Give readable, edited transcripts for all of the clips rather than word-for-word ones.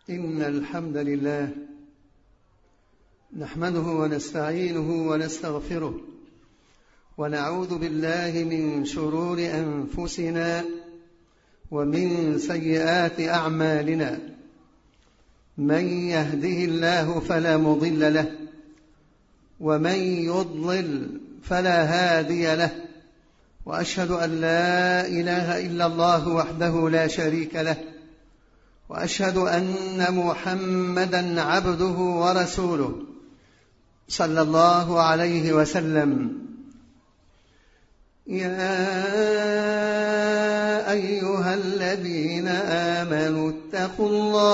إن الحمد لله نحمده ونستعينه ونستغفره ونعوذ بالله من شرور أنفسنا ومن سيئات أعمالنا. من يهده الله فلا مضل له ومن يضلل فلا هادي له، وأشهد أن لا إله إلا الله وحده لا شريك له، وأشهد أن محمدًا عبده ورسوله صلى الله عليه وسلم. يا أيها الذين آمنوا اتقوا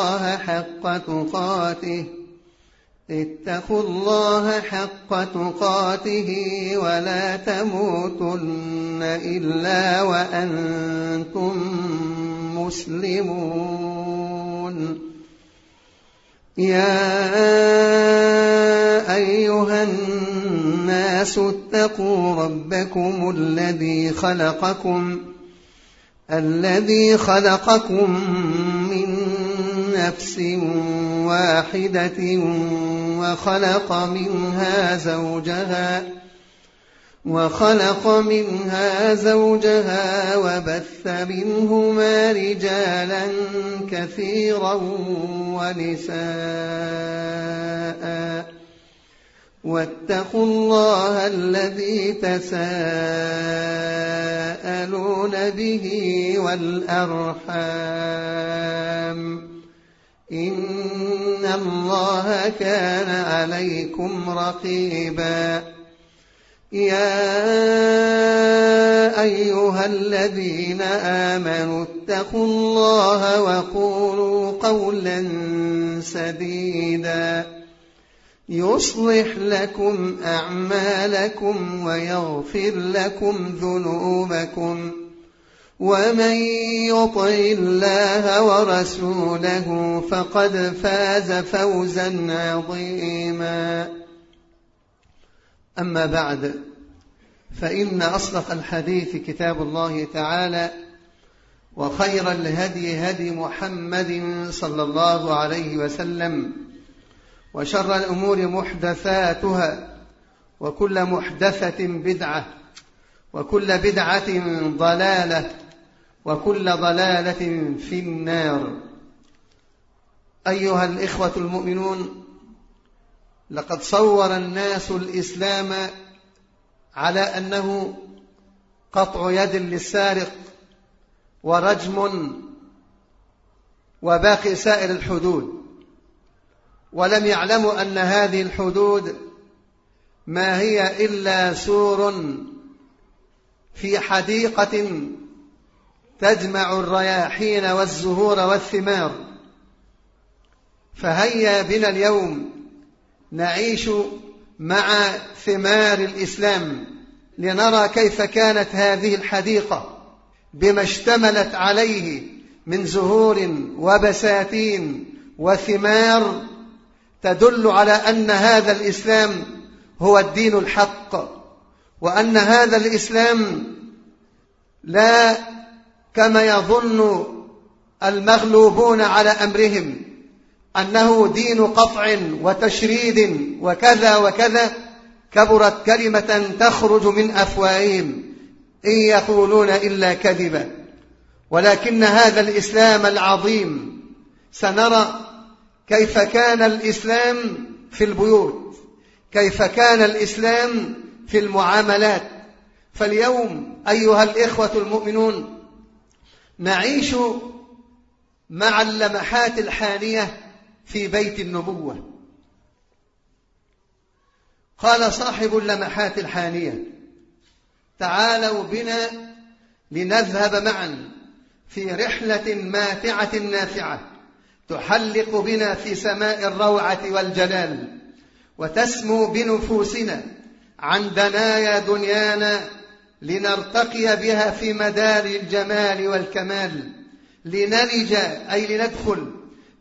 الله حق تقاته ولا تموتن إلا وأنتم مسلمون. يا أيها الناس اتقوا ربكم الذي خلقكم من نفس واحدة وخلق منها زوجها وبث منهما رجالا كثيرا ونساء، واتقوا الله الذي تساءلون به والأرحام، إن الله كان عليكم رقيبا. يا أيها الذين آمنوا اتقوا الله وقولوا قولا سديدا يصلح لكم أعمالكم ويغفر لكم ذنوبكم، ومن يطع الله ورسوله فقد فاز فوزا عظيما. أما بعد، فإن أصدق الحديث كتاب الله تعالى، وخير الهدي هدي محمد صلى الله عليه وسلم، وشر الأمور محدثاتها، وكل محدثة بدعة، وكل بدعة ضلالة، وكل ضلالة في النار. أيها الإخوة المؤمنون، لقد صور الناس الإسلام على أنه قطع يد للسارق ورجم وباقي سائر الحدود، ولم يعلموا أن هذه الحدود ما هي إلا سور في حديقة تجمع الرياحين والزهور والثمار. فهيا بنا اليوم نعيش مع ثمار الإسلام لنرى كيف كانت هذه الحديقة بما اشتملت عليه من زهور وبساتين وثمار تدل على أن هذا الإسلام هو الدين الحق، وأن هذا الإسلام لا كما يظن المغلوبون على أمرهم أنه دين قطع وتشريد وكذا وكذا. كبرت كلمة تخرج من أفواههم إن يقولون إلا كذبا. ولكن هذا الإسلام العظيم سنرى كيف كان الإسلام في البيوت، كيف كان الإسلام في المعاملات. فاليوم أيها الإخوة المؤمنون نعيش مع اللمحات الحانية في بيت النبوة. قال صاحب اللمحات الحانية: تعالوا بنا لنذهب معا في رحلة ماتعة نافعة تحلق بنا في سماء الروعة والجلال، وتسمو بنفوسنا عن دنايا دنيانا لنرتقي بها في مدار الجمال والكمال، لنلج أي لندخل،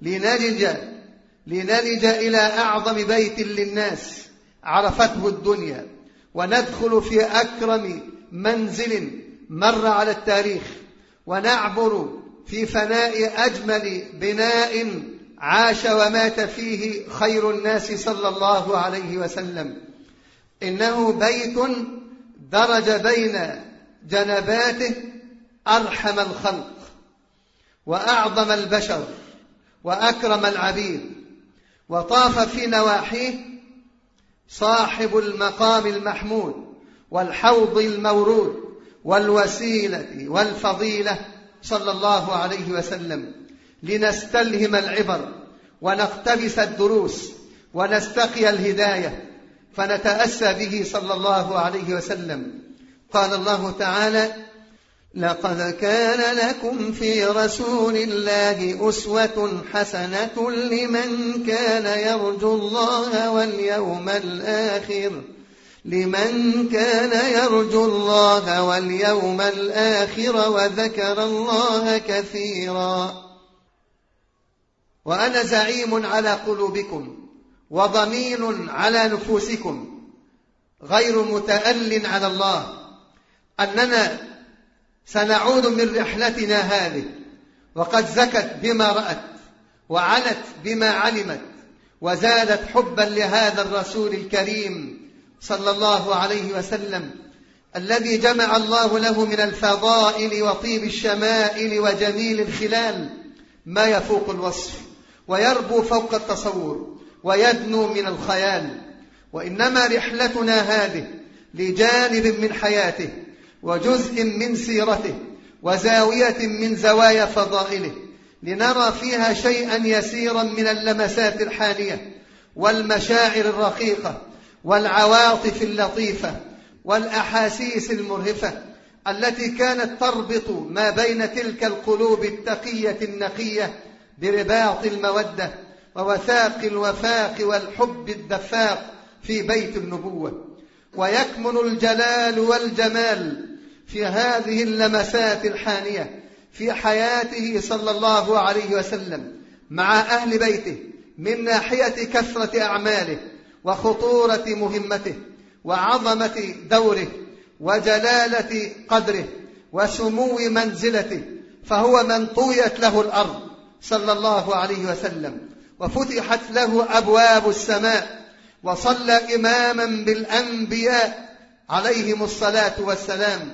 لنلج إلى أعظم بيت للناس عرفته الدنيا، وندخل في أكرم منزل مر على التاريخ، ونعبر في فناء أجمل بناء عاش ومات فيه خير الناس صلى الله عليه وسلم. إنه بيت درج بين جنباته أرحم الخلق وأعظم البشر وأكرم العبيد، وطاف في نواحيه صاحب المقام المحمود والحوض المورود والوسيلة والفضيلة صلى الله عليه وسلم، لنستلهم العبر ونقتبس الدروس ونستقي الهداية فنتأسى به صلى الله عليه وسلم. قال الله تعالى: لقد كان لكم في رسول الله أسوة حسنة لمن كان يرجو الله واليوم الآخر وذكر الله كثيرا. وأنا زعيم على قلوبكم وضمين على نفوسكم غير متأل على الله أننا سنعود من رحلتنا هذه وقد زكت بما رأت وعلت بما علمت وزادت حبا لهذا الرسول الكريم صلى الله عليه وسلم، الذي جمع الله له من الفضائل وطيب الشمائل وجميل الخلال ما يفوق الوصف ويربو فوق التصور ويدنو من الخيال. وإنما رحلتنا هذه لجانب من حياته وجزء من سيرته وزاوية من زوايا فضائله، لنرى فيها شيئا يسيرا من اللمسات الحانية والمشاعر الرقيقة والعواطف اللطيفة والأحاسيس المرهفة التي كانت تربط ما بين تلك القلوب التقية النقية برباط المودة ووثاق الوفاق والحب الدفاق في بيت النبوة. ويكمن الجلال والجمال في هذه اللمسات الحانية في حياته صلى الله عليه وسلم مع أهل بيته، من ناحية كثرة أعماله وخطورة مهمته وعظمة دوره وجلالة قدره وسمو منزلته، فهو من طويت له الأرض صلى الله عليه وسلم وفتحت له أبواب السماء، وصلى إماما بالأنبياء عليهم الصلاة والسلام،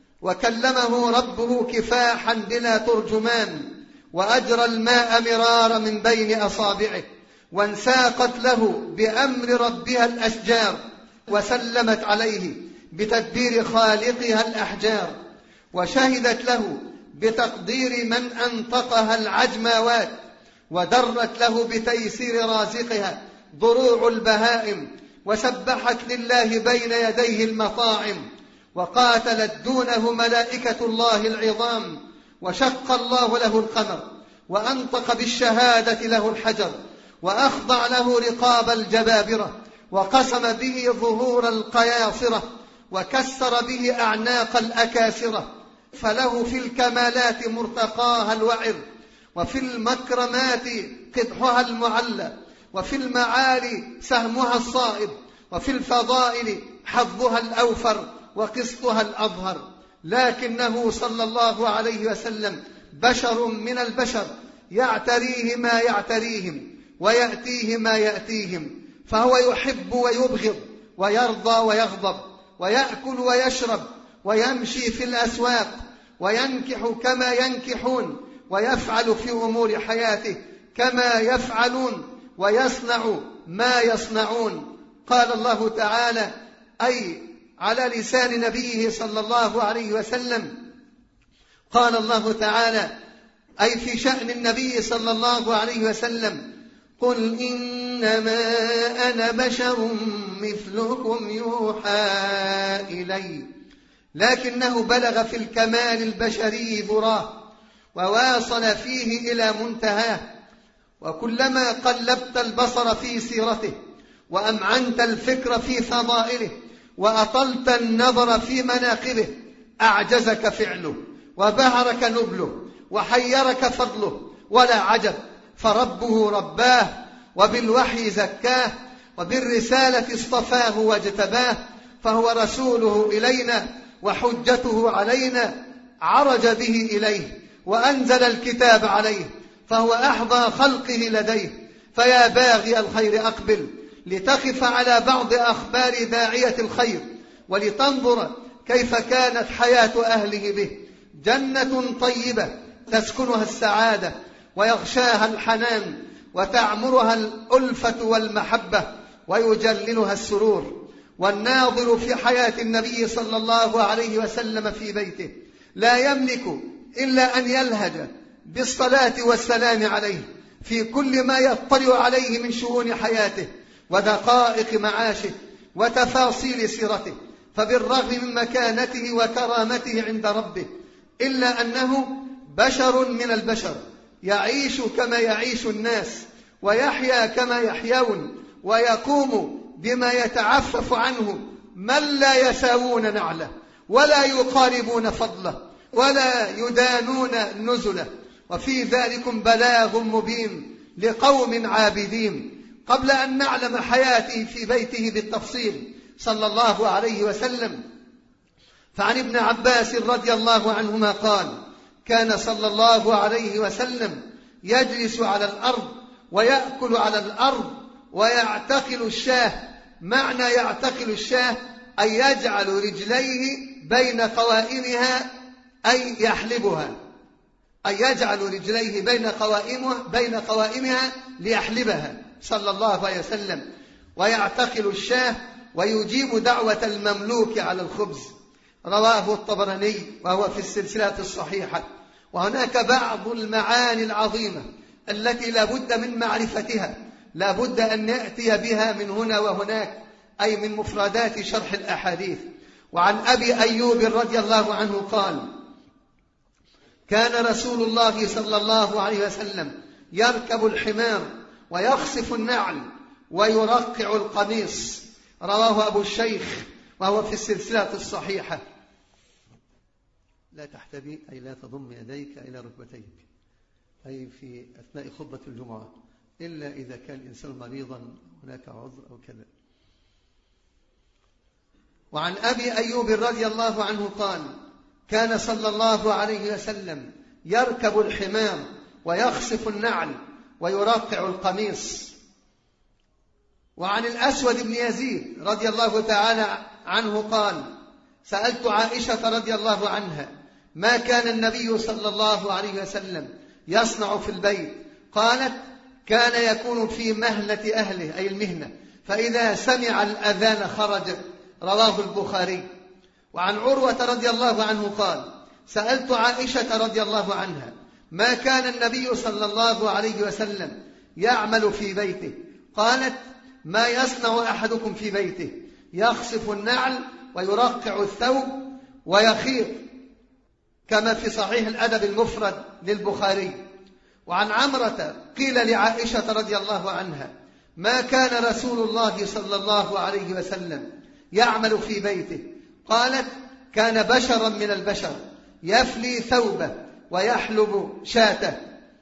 وكلمه ربه كفاحا بلا ترجمان، وأجرى الماء مرارا من بين أصابعه، وانساقت له بأمر ربها الأشجار، وسلمت عليه بتدبير خالقها الأحجار، وشهدت له بتقدير من أنطقها العجماوات، ودرت له بتيسير رازقها ضروع البهائم، وسبحت لله بين يديه المطاعم، وقاتلت دونه ملائكة الله العظام، وشق الله له القمر، وأنطق بالشهادة له الحجر، وأخضع له رقاب الجبابرة، وقسم به ظهور القياصرة، وكسر به أعناق الأكاسرة، فله في الكمالات مرتقاها الوعر، وفي المكرمات قدحها المعلى، وفي المعالي سهمها الصائب، وفي الفضائل حظها الأوفر وقسطها الأظهر. لكنه صلى الله عليه وسلم بشر من البشر، يعتريه ما يعتريهم ويأتيه ما يأتيهم، فهو يحب ويبغض ويرضى ويغضب، ويأكل ويشرب ويمشي في الأسواق، وينكح كما ينكحون، ويفعل في أمور حياته كما يفعلون، ويصنع ما يصنعون. قال الله تعالى أي على لسان نبيه صلى الله عليه وسلم، قال الله تعالى أي في شأن النبي صلى الله عليه وسلم: قل إنما أنا بشر مثلكم يوحى إلي، لكنه بلغ في الكمال البشري ذراه وواصل فيه إلى منتهاه. وكلما قلبت البصر في سيرته وأمعنت الفكر في فضائله وأطلت النظر في مناقبه أعجزك فعله وبهرك نبله وحيرك فضله، ولا عجب، فربه رباه وبالوحي زكاه وبالرسالة اصطفاه واجتباه، فهو رسوله إلينا وحجته علينا، عرج به إليه وأنزل الكتاب عليه فهو أحظى خلقه لديه. فيا باغي الخير أقبل لتقف على بعض أخبار داعية الخير ولتنظر كيف كانت حياة أهله به. جنة طيبة تسكنها السعادة ويغشاها الحنان وتعمرها الألفة والمحبة ويجللها السرور. والناظر في حياة النبي صلى الله عليه وسلم في بيته لا يملك إلا أن يلهج بالصلاة والسلام عليه في كل ما يطلع عليه من شؤون حياته ودقائق معاشه وتفاصيل سيرته. فبالرغم من مكانته وكرامته عند ربه إلا أنه بشر من البشر، يعيش كما يعيش الناس ويحيا كما يحيون ويقوم بما يتعفف عنه من لا يساوون نعله ولا يقاربون فضله ولا يدانون نزله. وفي ذلك بلاغ مبين لقوم عابدين. قبل أن نعلم حياته في بيته بالتفصيل صلى الله عليه وسلم، فعن ابن عباس رضي الله عنهما قال: كان صلى الله عليه وسلم يجلس على الأرض ويأكل على الأرض ويعتقل الشاة. معنى يعتقل الشاة أي يجعل رجليه بين قوائمها أي يحلبها، أي يجعل رجليه بين قوائمها ليحلبها صلى الله عليه وسلم. ويعتقل الشاة ويجيب دعوة المملوك على الخبز. رواه الطبراني وهو في السلسلة الصحيحة. وهناك بعض المعاني العظيمة التي لا بد من معرفتها، لا بد أن نأتي بها من هنا وهناك، أي من مفردات شرح الأحاديث. وعن أبي أيوب رضي الله عنه قال: كان رسول الله صلى الله عليه وسلم يركب الحمار ويخصف النعل ويرقع القميص. رواه أبو الشيخ وهو في السلسلة الصحيحة. لا تحتبي أي لا تضم يديك إلى ركبتيك، أي في أثناء خطبة الجمعة، إلا إذا كان الإنسان مريضا هناك عذر أو كذا. وعن أبي أيوب رضي الله عنه قال: كان صلى الله عليه وسلم يركب الحمار ويخصف النعل ويرقع القميص. وعن الأسود بن يزيد رضي الله تعالى عنه قال: سألت عائشة رضي الله عنها ما كان النبي صلى الله عليه وسلم يصنع في البيت؟ قالت: كان يكون في مهلة أهله أي المهنة، فإذا سمع الأذان خرج. رواه البخاري. وعن عروة رضي الله عنه قال: سألت عائشة رضي الله عنها ما كان النبي صلى الله عليه وسلم يعمل في بيته؟ قالت: ما يصنع أحدكم في بيته؟ يخصف النعل ويرقع الثوب ويخيط، كما في صحيح الأدب المفرد للبخاري. وعن عمرة قيل لعائشة رضي الله عنها ما كان رسول الله صلى الله عليه وسلم يعمل في بيته؟ قالت: كان بشرا من البشر يفلي ثوبه ويحلب شاته.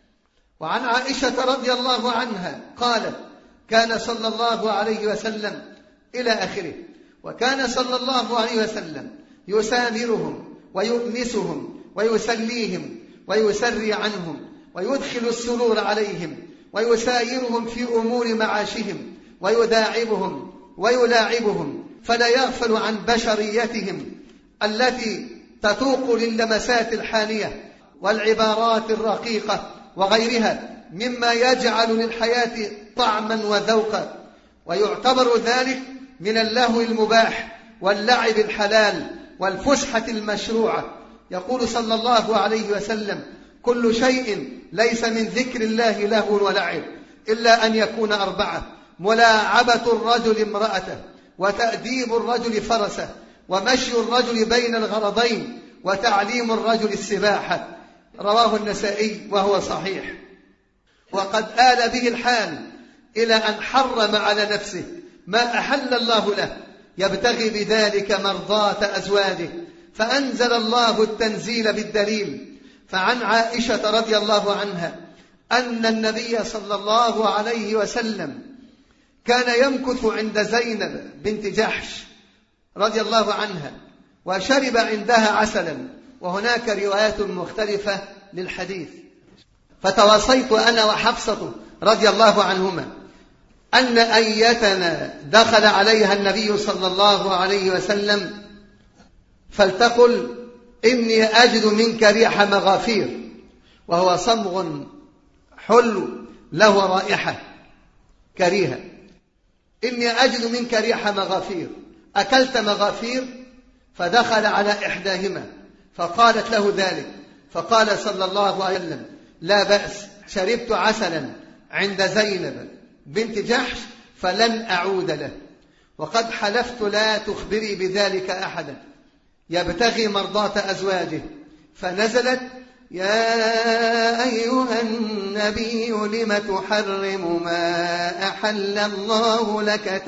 وعن عائشة رضي الله عنها قالت: كان صلى الله عليه وسلم إلى آخره. وكان صلى الله عليه وسلم يسامرهم ويؤنسهم ويسليهم ويسري عنهم ويدخل السرور عليهم ويسايرهم في أمور معاشهم ويداعبهم ويلاعبهم، فلا يغفل عن بشريتهم التي تتوق للمسات الحانية والعبارات الرقيقة وغيرها مما يجعل للحياة طعما وذوقا. ويعتبر ذلك من اللهو المباح واللعب الحلال والفسحة المشروعة. يقول صلى الله عليه وسلم: كل شيء ليس من ذكر الله لهو ولعب إلا أن يكون أربعة: ملاعبة الرجل امرأته، وتأديب الرجل فرسه، ومشي الرجل بين الغرضين، وتعليم الرجل السباحة. رواه النسائي وهو صحيح. وقد آل به الحال إلى أن حرم على نفسه ما أحل الله له يبتغي بذلك مرضاة أزواجه، فأنزل الله التنزيل بالدليل. فعن عائشة رضي الله عنها أن النبي صلى الله عليه وسلم كان يمكث عند زينب بنت جحش رضي الله عنها وشرب عندها عسلا. وهناك روايات مختلفة للحديث. فتوصيت أنا وحفصة رضي الله عنهما أن أيتنا دخل عليها النبي صلى الله عليه وسلم فلتقل إني أجد منك ريح مغافير، وهو صمغ حلو له رائحة كريهة. إني أجد منك ريح مغافير، أكلت مغافير؟ فدخل على إحداهما فقالت له ذلك، فقال صلى الله عليه وسلم: لا بأس، شربت عسلا عند زينب بنت جحش فلن أعود له، وقد حلفت لا تخبري بذلك أحدا، يبتغي مرضاة أزواجه. فنزلت: يا أيها النبي لم تحرم ما أحل الله لك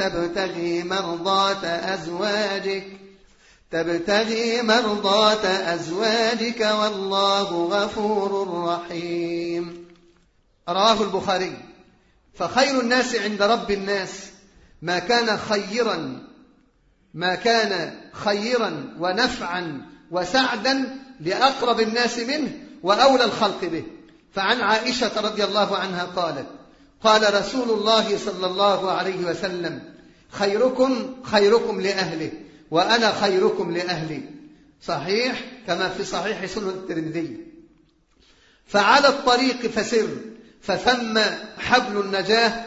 تبتغي مرضاة أزواجك والله غفور رحيم. رواه البخاري. فخير الناس عند رب الناس ما كان خيرا ونفعا وسعدا لأقرب الناس منه وأولى الخلق به. فعن عائشة رضي الله عنها قالت: قال رسول الله صلى الله عليه وسلم: خيركم لأهله وأنا خيركم لأهلي. صحيح كما في صحيح سنن الترمذي. فعلى الطريق فسر فثم حبل النجاة،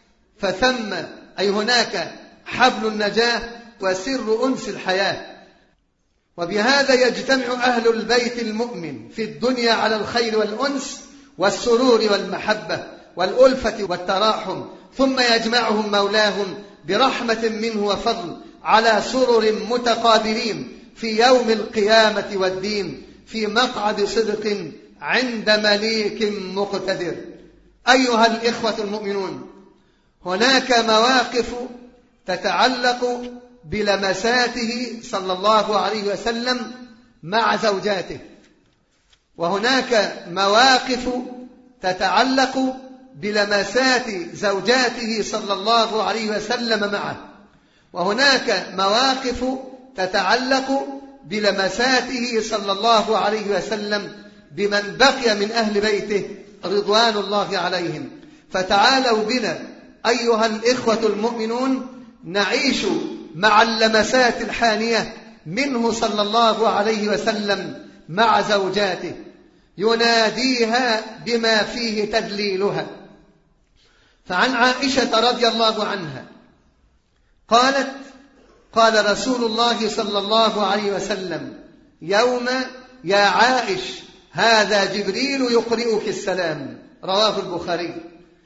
هناك حبل النجاة وسر أنس الحياة. وبهذا يجتمع أهل البيت المؤمن في الدنيا على الخير والأنس والسرور والمحبة والألفة والتراحم، ثم يجمعهم مولاهم برحمة منه وفضل على سرر متقابلين في يوم القيامة والدين في مقعد صدق عند مليك مقتدر. أيها الإخوة المؤمنون، هناك مواقف تتعلق بلمساته صلى الله عليه وسلم مع زوجاته، وهناك مواقف تتعلق بلمسات زوجاته صلى الله عليه وسلم معه، وهناك مواقف تتعلق بلمساته صلى الله عليه وسلم بمن بقي من أهل بيته رضوان الله عليهم. فتعالوا بنا أيها الإخوة المؤمنون نعيش مع اللمسات الحانية منه صلى الله عليه وسلم مع زوجاته، يناديها بما فيه تدليلها. فعن عائشة رضي الله عنها قالت: قال رسول الله صلى الله عليه وسلم يوم: يا عائش هذا جبريل يقرئك السلام. رواه البخاري.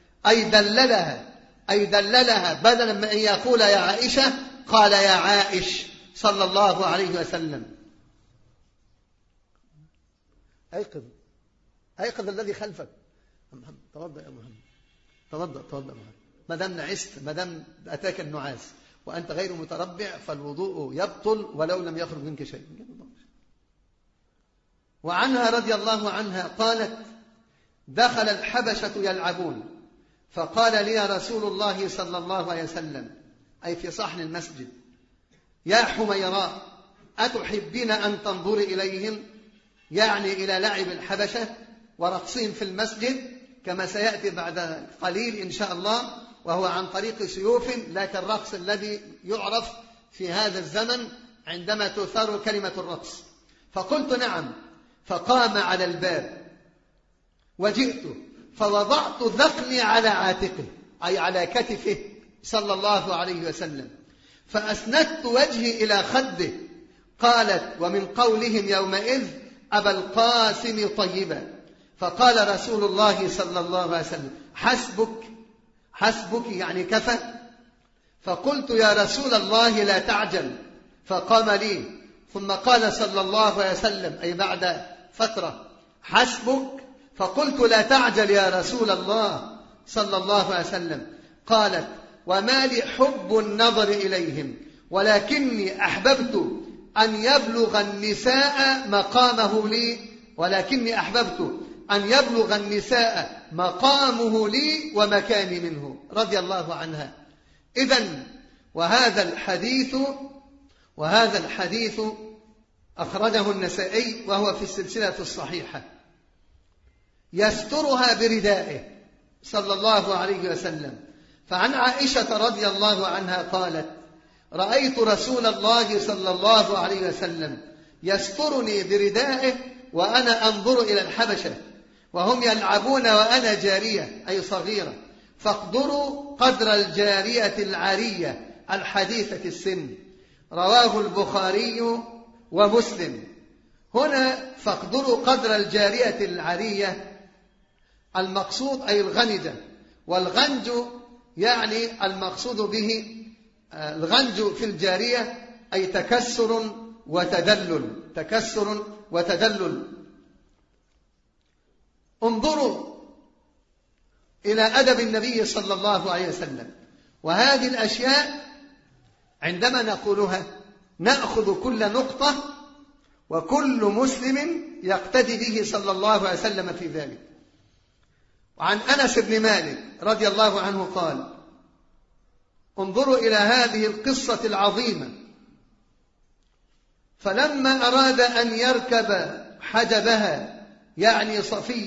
أي دللها بدلا من أن يقول يا عائشة قال يا عائش صلى الله عليه وسلم. أيقظ الذي خلفك. توضأ يا محمد، توضأ محمد. ما دام نعست، ما دام أتاك النعاس وأنت غير متربع فالوضوء يبطل ولو لم يخرج منك شيء. وعنها رضي الله عنها قالت: دخل الحبشة يلعبون فقال لي رسول الله صلى الله عليه وسلم، أي في صحن المسجد: يا حميراء أتحبين أن تنظري إليهم؟ يعني إلى لعب الحبشة ورقصهم في المسجد، كما سيأتي بعد قليل إن شاء الله، وهو عن طريق سيوف لا كالرقص الذي يعرف في هذا الزمن عندما تثار كلمة الرقص. فقلت: نعم. فقام على الباب وجئت فوضعت ذقني على عاتقه، أي على كتفه صلى الله عليه وسلم، فأسندت وجهي إلى خده. قالت: ومن قولهم يومئذ أبا القاسم طيبا. فقال رسول الله صلى الله عليه وسلم: حسبك يعني كفى. فقلت: يا رسول الله لا تعجل. فقام لي ثم قال صلى الله عليه وسلم، أي بعد فترة: حسبك. فقلت: لا تعجل يا رسول الله صلى الله عليه وسلم. قالت: وما لي حب النظر إليهم، ولكني أحببت أن يبلغ النساء مقامه لي ومكاني منه. رضي الله عنها. إذن وهذا الحديث أخرجه النسائي وهو في السلسلة الصحيحة. يسترها بردائه صلى الله عليه وسلم. فعن عائشة رضي الله عنها قالت: رأيت رسول الله صلى الله عليه وسلم يسترني بردائه وأنا أنظر إلى الحبشة وهم يلعبون وأنا جارية أي صغيرة، فاقدروا قدر الجارية العارية الحديثة السن. رواه البخاري ومسلم. هنا فاقدروا قدر الجارية العارية المقصود أي الغنجة، والغنج يعني المقصود به الغنج في الجارية أي تكسر وتدلل. انظروا إلى أدب النبي صلى الله عليه وسلم. وهذه الأشياء عندما نقولها نأخذ كل نقطة وكل مسلم يقتدي به صلى الله عليه وسلم في ذلك. وعن أنس بن مالك رضي الله عنه قال: انظروا إلى هذه القصة العظيمة. فلما أراد أن يركب حجبها يعني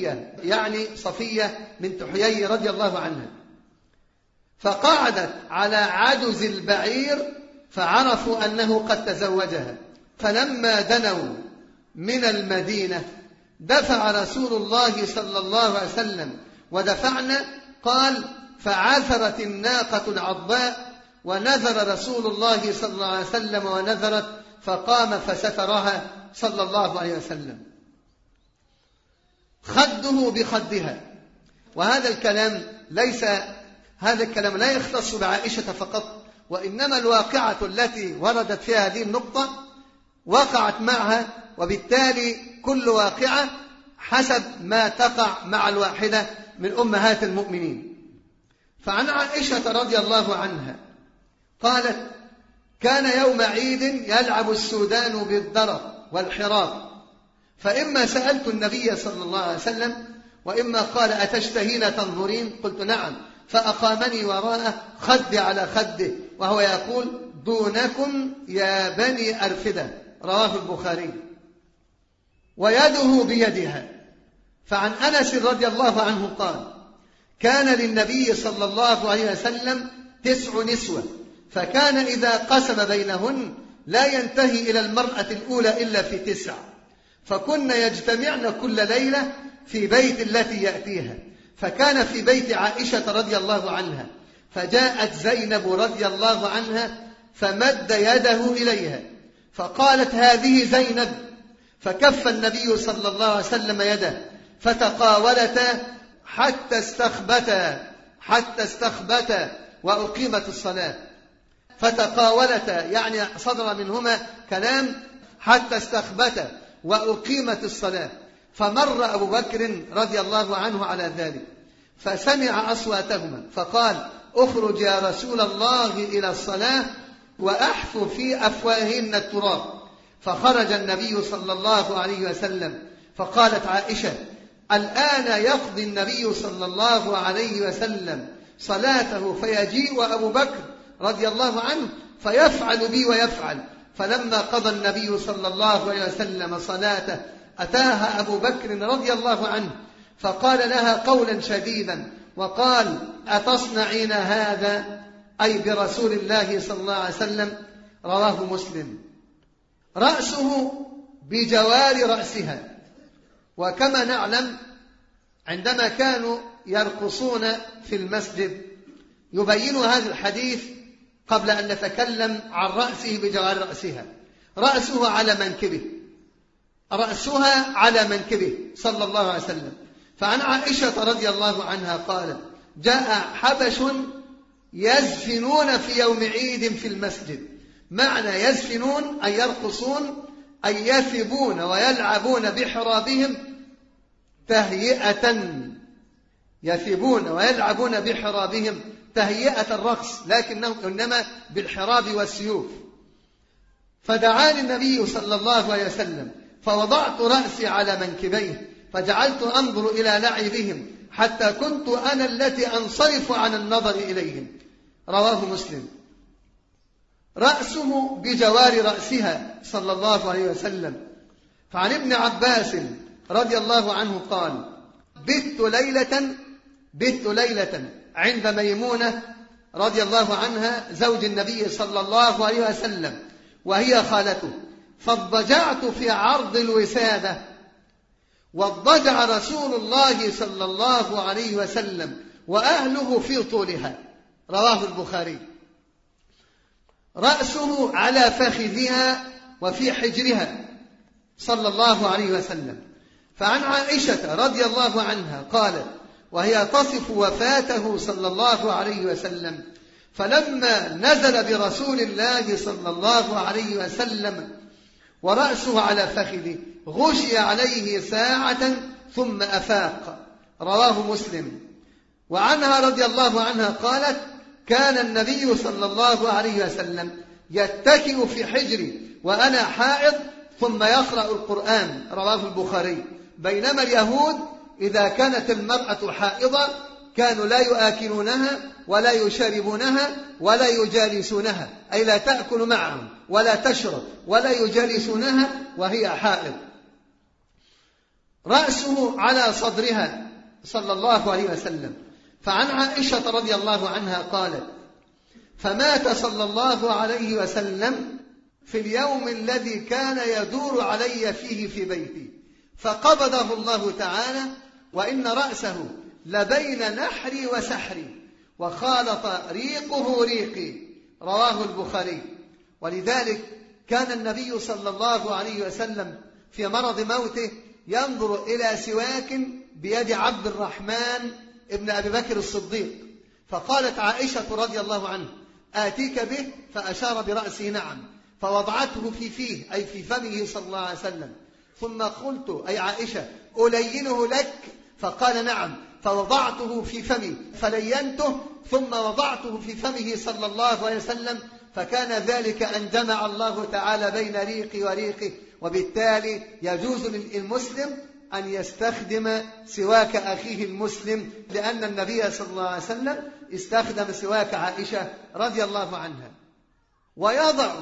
صفية بنت حيي رضي الله عنها، فقعدت على عجز البعير فعرفوا أنه قد تزوجها. فلما دنوا من المدينة دفع رسول الله صلى الله عليه وسلم ودفعنا. قال: فعثرت الناقة العضاء ونذر رسول الله صلى الله عليه وسلم ونذرت، فقام فسترها صلى الله عليه وسلم. خده بخدها. وهذا الكلام لا يختص بعائشة فقط، وإنما الواقعة التي وردت فيها هذه النقطة وقعت معها، وبالتالي كل واقعة حسب ما تقع مع الواحدة من أمهات المؤمنين. فعن عائشة رضي الله عنها قالت: كان يوم عيد يلعب السودان بالدرق والحراط، فإما سألت النبي صلى الله عليه وسلم وإما قال: أتشتهين تنظرين؟ قلت: نعم. فأقامني وراءه خد على خده وهو يقول: دونكم يا بني أرفدة. رواه البخاري. ويده بيدها. فعن أنس رضي الله عنه قال: كان للنبي صلى الله عليه وسلم 9 نسوة، فكان إذا قسم بينهن لا ينتهي إلى المرأة الأولى إلا في 9، فكن يجتمعن كل ليلة في بيت التي يأتيها. فكان في بيت عائشة رضي الله عنها، فجاءت زينب رضي الله عنها فمد يده إليها فقالت: هذه زينب. فكف النبي صلى الله عليه وسلم يده فتقاولتا حتى استخبتا وأقيمت الصلاة. فتقاولتا يعني صدر منهما كلام حتى استخبتا وأقيمت الصلاة. فمر أبو بكر رضي الله عنه على ذلك فسمع أصواتهما فقال: اخرج يا رسول الله إلى الصلاة وأحف في أفواههن التراب. فخرج النبي صلى الله عليه وسلم. فقالت عائشة: الآن يقضي النبي صلى الله عليه وسلم صلاته فيجيء أبو بكر رضي الله عنه فيفعل بي ويفعل. فلما قضى النبي صلى الله عليه وسلم صلاته أتاها أبو بكر رضي الله عنه فقال لها قولا شديدا وقال: أتصنعين هذا؟ أي برسول الله صلى الله عليه وسلم. رواه مسلم. رأسه بجوار رأسها. وكما نعلم عندما كانوا يرقصون في المسجد يبين هذا الحديث قبل أن نتكلم عن رأسه بجوار رأسها. رأسها على منكبه صلى الله عليه وسلم. فعن عائشة رضي الله عنها قالت: جاء حبش يزفنون في يوم عيد في المسجد. معنى يزفنون أي يرقصون أي يثبون ويلعبون بحرابهم تهيئة الرقص، لكنهم إنما بالحراب والسيوف. فدعاني النبي صلى الله عليه وسلم فوضعت رأسي على منكبيه فجعلت أنظر إلى لعبهم حتى كنت أنا التي أنصرف عن النظر إليهم. رواه مسلم. رأسه بجوار رأسها صلى الله عليه وسلم. فعن ابن عباس رضي الله عنه قال: بت ليلة عند ميمونة رضي الله عنها زوج النبي صلى الله عليه وسلم وهي خالته، فاضطجعت في عرض الوسادة، واضطجع رسول الله صلى الله عليه وسلم وأهله في طولها. رواه البخاري. رأسه على فخذها وفي حجرها صلى الله عليه وسلم. فعن عائشة رضي الله عنها قالت وهي تصف وفاته صلى الله عليه وسلم: فلما نزل برسول الله صلى الله عليه وسلم ورأسه على فخذه غشي عليه ساعة ثم أفاق. رواه مسلم. وعنها رضي الله عنها قالت: كان النبي صلى الله عليه وسلم يتكئ في حجري وأنا حائض ثم يقرأ القرآن. رواه البخاري. بينما اليهود إذا كانت المرأة حائضة كانوا لا يؤكلونها ولا يشربونها ولا يجالسونها، أي لا تأكل معهم ولا تشرب ولا يجالسونها وهي حائض. رأسه على صدرها صلى الله عليه وسلم. فعن عائشة رضي الله عنها قالت: فمات صلى الله عليه وسلم في اليوم الذي كان يدور علي فيه في بيتي، فقبضه الله تعالى، وإن رأسه لبين نحري وسحري، وخالط ريقه ريقي. رواه البخاري. ولذلك كان النبي صلى الله عليه وسلم في مرض موته ينظر إلى سواك بيد عبد الرحمن ابن أبي بكر الصديق، فقالت عائشة رضي الله عنه: آتيك به؟ فأشار برأسه نعم، فوضعته في فيه أي في فمه صلى الله عليه وسلم. ثم قلت أي عائشة: ألينه لك؟ فقال نعم، فوضعته في فمي فلينته ثم وضعته في فمه صلى الله عليه وسلم، فكان ذلك أن جمع الله تعالى بين ريقي وريقه. وبالتالي يجوز للمسلم أن يستخدم سواك أخيه المسلم، لأن النبي صلى الله عليه وسلم استخدم سواك عائشة رضي الله عنها. ويضع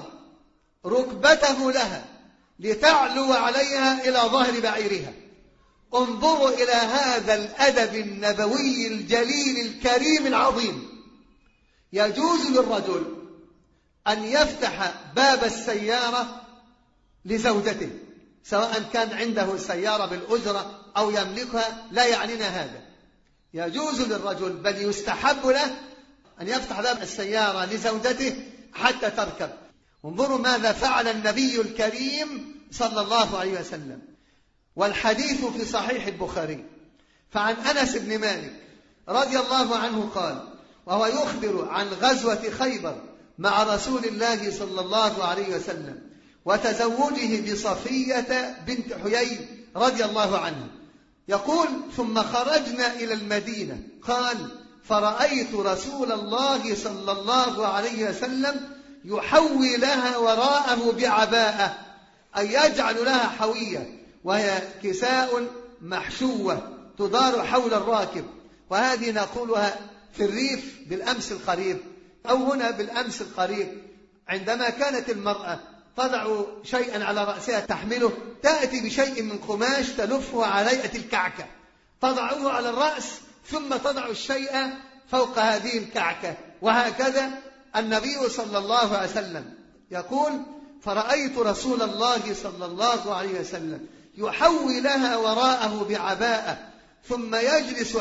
ركبته لها لتعلو عليها إلى ظهر بعيرها. انظروا إلى هذا الأدب النبوي الجليل الكريم العظيم. يجوز للرجل أن يفتح باب السيارة لزوجته، سواء كان عنده سيارة بالأجرة أو يملكها، لا يعنينا هذا. يجوز للرجل بل يستحب له أن يفتح باب السيارة لزوجته حتى تركب. انظروا ماذا فعل النبي الكريم صلى الله عليه وسلم. والحديث في صحيح البخاري. فعن أنس بن مالك رضي الله عنه قال وهو يخبر عن غزوة خيبر مع رسول الله صلى الله عليه وسلم وتزوجه بصفية بنت حيي رضي الله عنه، يقول: ثم خرجنا إلى المدينة، قال: فرأيت رسول الله صلى الله عليه وسلم يحوي لها وراءه بعباءة، أي يجعل لها حوية، وهي كساء محشوة تدار حول الراكب. وهذه نقولها في الريف بالأمس القريب، أو هنا بالأمس القريب، عندما كانت المرأة تضع شيئا على رأسها تحمله، تأتي بشيء من قماش تلفه على هيئة الكعكة، تضعه على الرأس ثم تضع الشيء فوق هذه الكعكة. وهكذا النبي صلى الله عليه وسلم يقول: فرأيت رسول الله صلى الله عليه وسلم يحوي لها وراءه بعباءة ثم يجلس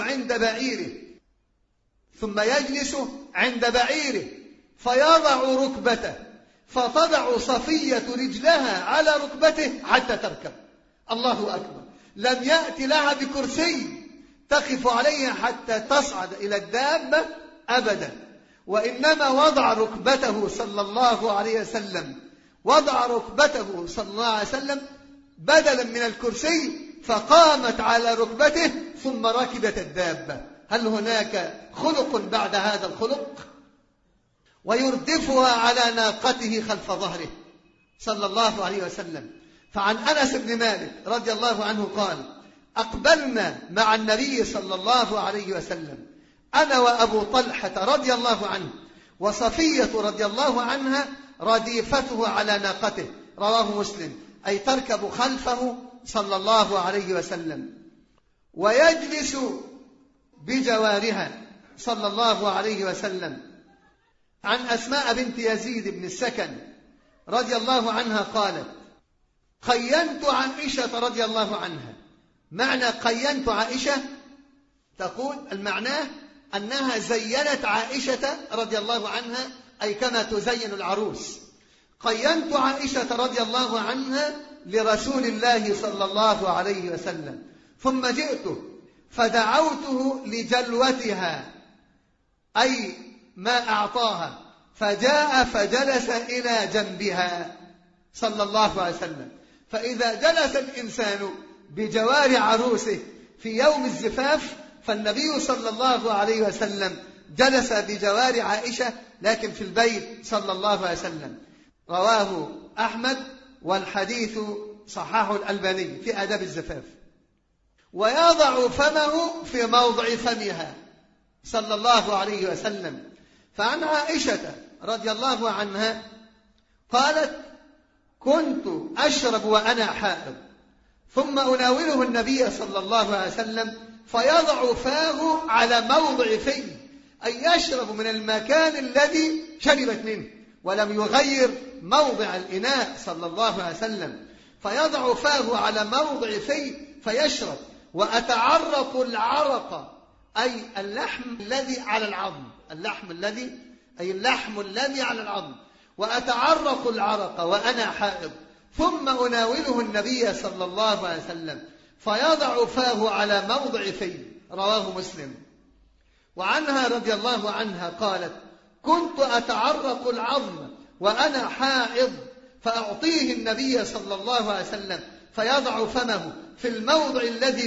عند بعيره فيضع ركبته، فتضع صفية رجلها على ركبته حتى تركب. الله أكبر. لم يأتي لها بكرسي تقف عليه حتى تصعد إلى الدابة أبدا، وإنما وضع ركبته صلى الله عليه وسلم بدلا من الكرسي، فقامت على ركبته ثم ركبت الدابة. هل هناك خلق بعد هذا الخلق؟ ويردفها على ناقته خلف ظهره صلى الله عليه وسلم. فعن أنس بن مالك رضي الله عنه قال: أقبلنا مع النبي صلى الله عليه وسلم أنا وأبو طلحة رضي الله عنه وصفية رضي الله عنها رديفته على ناقته. رواه مسلم، أي تركب خلفه صلى الله عليه وسلم. ويجلس بجوارها صلى الله عليه وسلم. عن أسماء بنت يزيد بن السكن رضي الله عنها قالت: قينت عائشة رضي الله عنها. معنى قينت عائشة، تقول المعناه أنها زينت عائشة رضي الله عنها، أي كما تزين العروس. قينت عائشة رضي الله عنها لرسول الله صلى الله عليه وسلم، ثم جئت فدعوته لجلوتها، أي ما أعطاها، فجاء فجلس إلى جنبها صلى الله عليه وسلم. فإذا جلس الإنسان بجوار عروسه في يوم الزفاف، فالنبي صلى الله عليه وسلم جلس بجوار عائشة لكن في البيت صلى الله عليه وسلم. رواه أحمد، والحديث صححه الألباني في آداب الزفاف. ويضع فمه في موضع فمها صلى الله عليه وسلم. فعن عائشة رضي الله عنها قالت: كنت أشرب وأنا حائض، ثم أناوله النبي صلى الله عليه وسلم فيضع فاه على موضع فيه، أي يشرب من المكان الذي شربت منه ولم يغير موضع الإناء صلى الله عليه وسلم، فيضع فاه على موضع فيه فيشرب. وأتعرق العرق، أي اللحم الذي على العظم، اللحم الذي على العظم. وأتعرق العرق وأنا حائض، ثم أناوله النبي صلى الله عليه وسلم فيضع فاه على موضع فيه. رواه مسلم. وعنها رضي الله عنها قالت: كنت أتعرق العظم وأنا حائض، فأعطيه النبي صلى الله عليه وسلم فيضع فمه في الموضع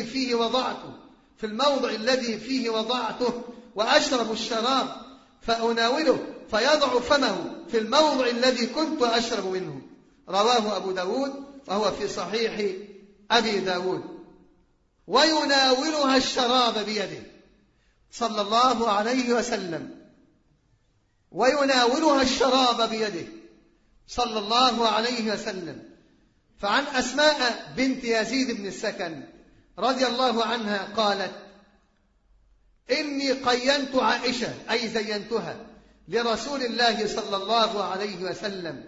الذي فيه وضعته، وأشرب الشراب فأناوله فيضع فمه في الموضع الذي كنت أشرب منه. رواه أبو داود، وهو في صحيح أبي داود. ويناولها الشراب بيده صلى الله عليه وسلم، ويناولها الشراب بيده صلى الله عليه وسلم. فعن أسماء بنت يزيد بن السكن رضي الله عنها قالت: إني قينت عائشة، أي زينتها، لرسول الله صلى الله عليه وسلم،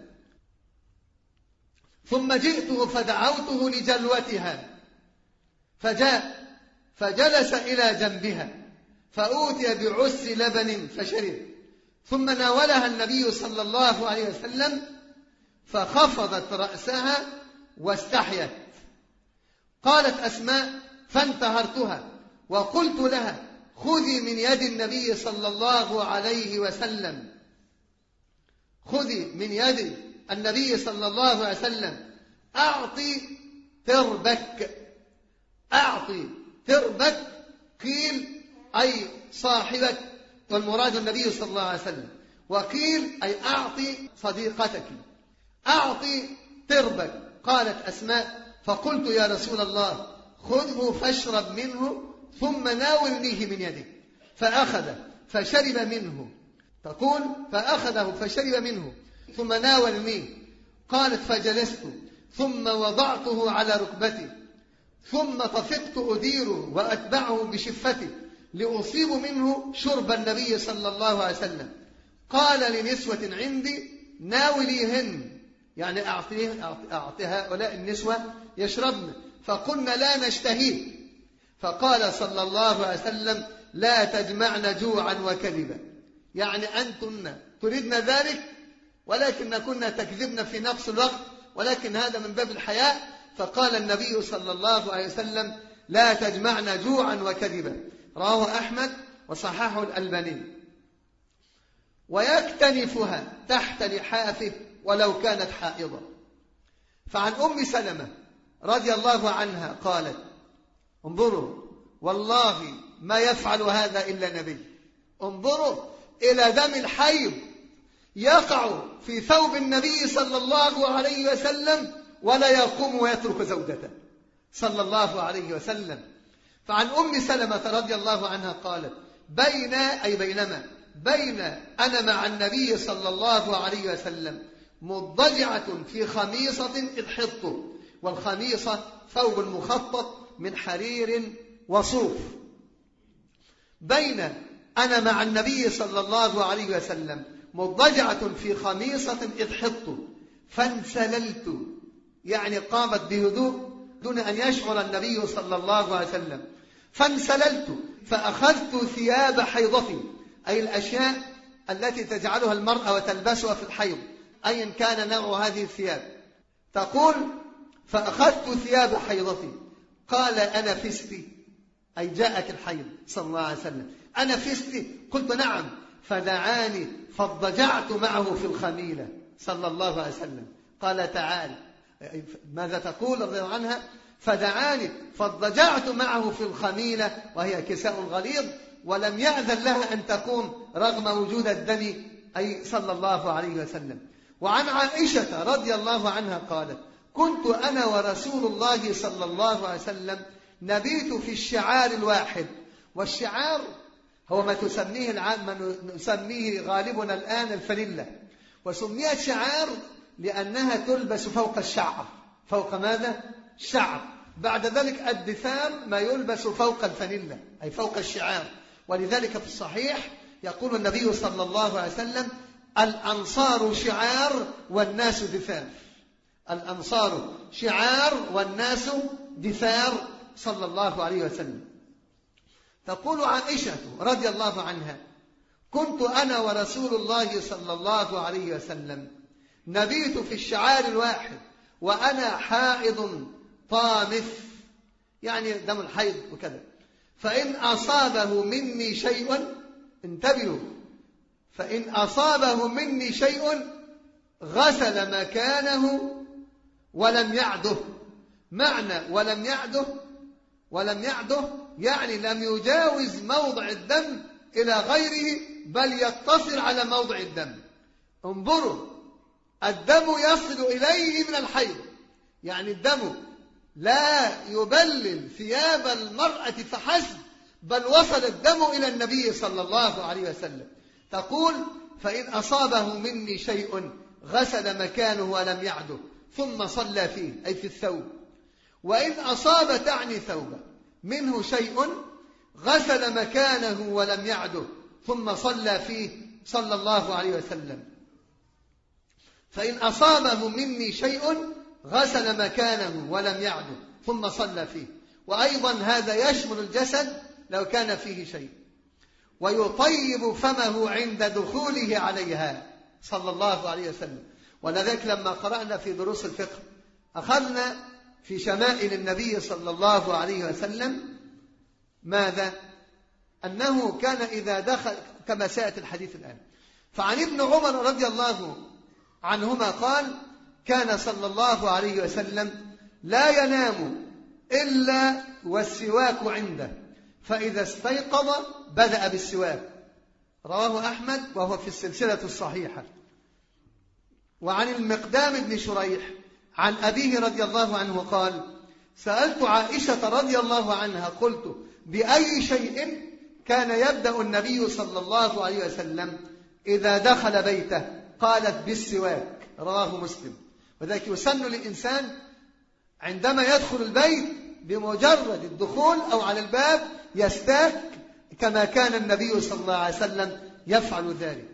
ثم جئته فدعوته لجلوتها، فجاء فجلس إلى جنبها، فأوتي بعس لبن فشرب، ثم ناولها النبي صلى الله عليه وسلم فخفضت رأسها واستحيت. قالت أسماء: فانتهرتها وقلت لها: خذي من يد النبي صلى الله عليه وسلم، خذي من يد النبي صلى الله عليه وسلم، أعطي تربك، قيل أي صاحبك، والمراد النبي صلى الله عليه وسلم، وقيل أي أعطي صديقتك، أعطي تربك. قالت أسماء: فقلت يا رسول الله خذه فاشرب منه ثم ناولنيه من يدك، فأخذ فشرب منه. تقول: فأخذه فشرب منه ثم ناولنيه. قالت: فجلست ثم وضعته على ركبتي، ثم طفقت أديره وأتبعه بشفتي لأصيب منه شرب النبي صلى الله عليه وسلم. قال لنسوة عندي: ناوليهن، يعني أعطي هؤلاء النسوة يشربن، فقلنا: لا نشتهيه. فقال صلى الله عليه وسلم: لا تجمعن جوعا وكذبا، يعني أنتن تريدن ذلك ولكن كنا تكذبن في نفس الوقت، ولكن هذا من باب الحياء. فقال النبي صلى الله عليه وسلم: لا تجمعن جوعا وكذبا. رواه أحمد وصححه الألباني. ويكتنفها تحت لحافه ولو كانت حائضة. فعن أم سلمة رضي الله عنها قالت: انظروا، والله ما يفعل هذا إلا نبي. انظروا إلى دم الحيض يقع في ثوب النبي صلى الله عليه وسلم ولا يقوم ويترك زوجته صلى الله عليه وسلم. فعن أم سلمة رضي الله عنها قالت: بينما أنا مع النبي صلى الله عليه وسلم مضجعة في خميصة إذ حضت، والخميصة ثوب مخطط من حرير وصوف. بين أنا مع النبي صلى الله عليه وسلم مضجعة في خميصة إذ حطت فانسللت، يعني قامت بهدوء دون أن يشعر النبي صلى الله عليه وسلم. فانسللت فأخذت ثياب حيضتي، أي الأشياء التي تجعلها المرأة وتلبسها في الحيض أيا كان نوع هذه الثياب. تقول فأخذت ثياب حيضتي. قال أنا فستي، أي جاءك الحيض صلى الله عليه وسلم، أنا فستي؟ قلت نعم. فدعاني فاضطجعت معه في الخميلة صلى الله عليه وسلم. قال تعالى ماذا تقول رضي الله عنها؟ فدعاني فاضطجعت معه في الخميلة، وهي كساء غليظ، ولم يأذن لها أن تقوم رغم وجود الدم، أي صلى الله عليه وسلم. وعن عائشة رضي الله عنها قالت كنت أنا ورسول الله صلى الله عليه وسلم نبيت في الشعار الواحد. والشعار هو ما نسميه غالبنا الآن الفانيلا، وسميت شعار لأنها تلبس فوق الشعر. فوق ماذا؟ الشعر. بعد ذلك الدثار ما يلبس فوق الفانيلا، أي فوق الشعار. ولذلك في الصحيح يقول النبي صلى الله عليه وسلم الأنصار شعار والناس دثار. الأنصار شعار والناس دثار صلى الله عليه وسلم. تقول عائشة رضي الله عنها كنت أنا ورسول الله صلى الله عليه وسلم نبيت في الشعار الواحد وأنا حائض طامث، يعني دم الحيض وكذا، فإن أصابه مني شيء، انتبهوا، فإن أصابه مني شيء غسل مكانه ولم يعده. معنى ولم يعده يعني لم يجاوز موضع الدم إلى غيره، بل يتصل على موضع الدم. انظروا، الدم يصل إليه من الحيض، يعني الدم لا يبلل ثياب المرأة فحسب، بل وصل الدم إلى النبي صلى الله عليه وسلم. تقول فإن أصابه مني شيء غسل مكانه ولم يعده ثم صلى فيه، أي في الثوب. وإن أصاب تعني ثوبه منه شيء غسل مكانه ولم يعده ثم صلى فيه صلى الله عليه وسلم. فإن أصابه مني شيء غسل مكانه ولم يعده ثم صلى فيه. وأيضا هذا يشمل الجسد لو كان فيه شيء. ويطيب فمه عند دخوله عليها صلى الله عليه وسلم. ولذلك لما قرأنا في دروس الفقه أخذنا في شمائل النبي صلى الله عليه وسلم ماذا؟ أنه كان إذا دخل، كما سيأتي الحديث الآن. فعن ابن عمر رضي الله عنهما قال كان صلى الله عليه وسلم لا ينام إلا والسواك عنده، فإذا استيقظ بدأ بالسواك. رواه أحمد وهو في السلسلة الصحيحة. وعن المقدام بن شريح عن أبيه رضي الله عنه قال سألت عائشة رضي الله عنها قلت بأي شيء كان يبدأ النبي صلى الله عليه وسلم إذا دخل بيته؟ قالت بالسواك. رواه مسلم. وذلك يسن للإنسان عندما يدخل البيت بمجرد الدخول أو على الباب يستاك كما كان النبي صلى الله عليه وسلم يفعل ذلك،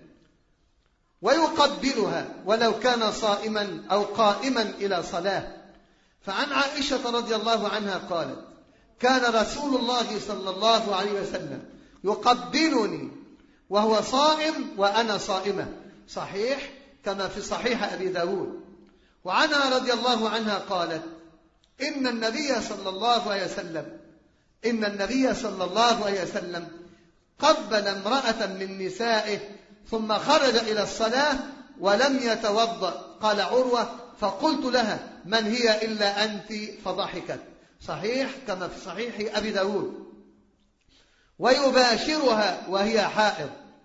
ويقبلها ولو كان صائما أو قائما إلى صلاة. فعن عائشة رضي الله عنها قالت كان رسول الله صلى الله عليه وسلم يقبلني وهو صائم وأنا صائمة، صحيح كما في صحيح أبي داود. وعنها رضي الله عنها قالت إن النبي صلى الله عليه وسلم قبل امرأة من نسائه ثم خرج إلى الصلاة ولم يتوضأ. قال عروة فقلت لها من هي إلا أنت؟ فضحكت، صحيح كما في صحيح أبي داود. ويباشرها وهي حائض.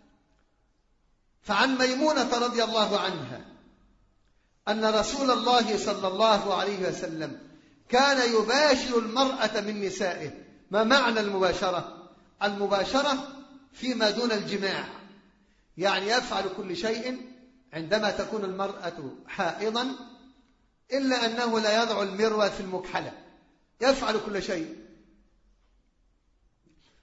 فعن ميمونة رضي الله عنها أن رسول الله صلى الله عليه وسلم كان يباشر المرأة من نسائه. ما معنى المباشرة؟ المباشرة فيما دون الجماع، يعني يفعل كل شيء عندما تكون المرأة حائضا، إلا أنه لا يضع المروة في المكحلة، يفعل كل شيء.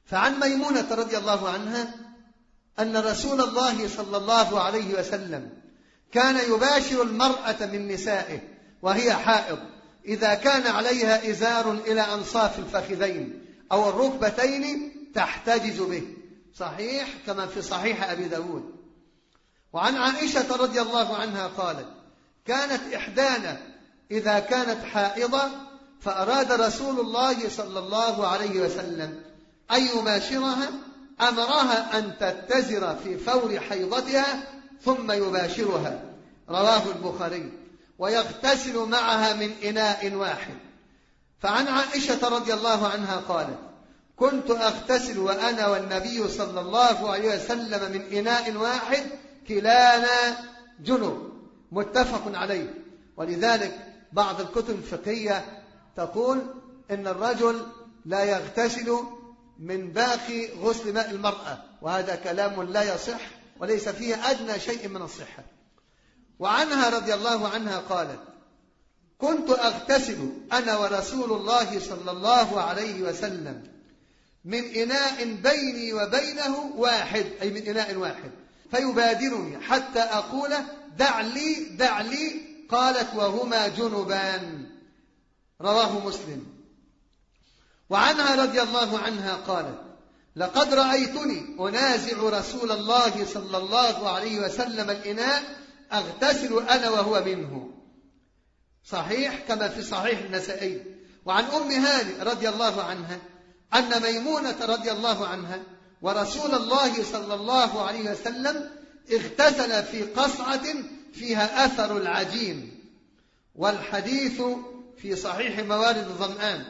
فعن ميمونة رضي الله عنها أن رسول الله صلى الله عليه وسلم كان يباشر المرأة من نسائه وهي حائض إذا كان عليها إزار إلى أنصاف الفخذين أو الركبتين تحتجز به، صحيح كما في صحيح أبي داود. وعن عائشة رضي الله عنها قالت: كانت إحدانا إذا كانت حائضة فأراد رسول الله صلى الله عليه وسلم أن يباشرها أمرها أن تتزر في فور حيضتها ثم يباشرها، رواه البخاري، ويغتسل معها من إناء واحد. فعن عائشة رضي الله عنها قالت: كنت أغتسل وأنا والنبي صلى الله عليه وسلم من إناء واحد كلانا جنب، متفق عليه. ولذلك بعض الكتب الفقهية تقول إن الرجل لا يغتسل من باقي غسل ماء المرأة، وهذا كلام لا يصح وليس فيه أدنى شيء من الصحة. وعنها رضي الله عنها قالت: كنت أغتسل أنا ورسول الله صلى الله عليه وسلم من إناء بيني وبينه واحد، أي من إناء واحد، فيبادرني حتى أقول: دع لي دع لي، قالت: وهما جنبان، رواه مسلم. وعنها رضي الله عنها قالت: لقد رأيتني أنازع رسول الله صلى الله عليه وسلم الإناء أغتسل أنا وهو منه، صحيح كما في صحيح النسائي. وعن أم هانئ رضي الله عنها أن ميمونة رضي الله عنها ورسول الله صلى الله عليه وسلم اغتسل في قصعة فيها أثر العجين، والحديث في صحيح موارد الظمآن،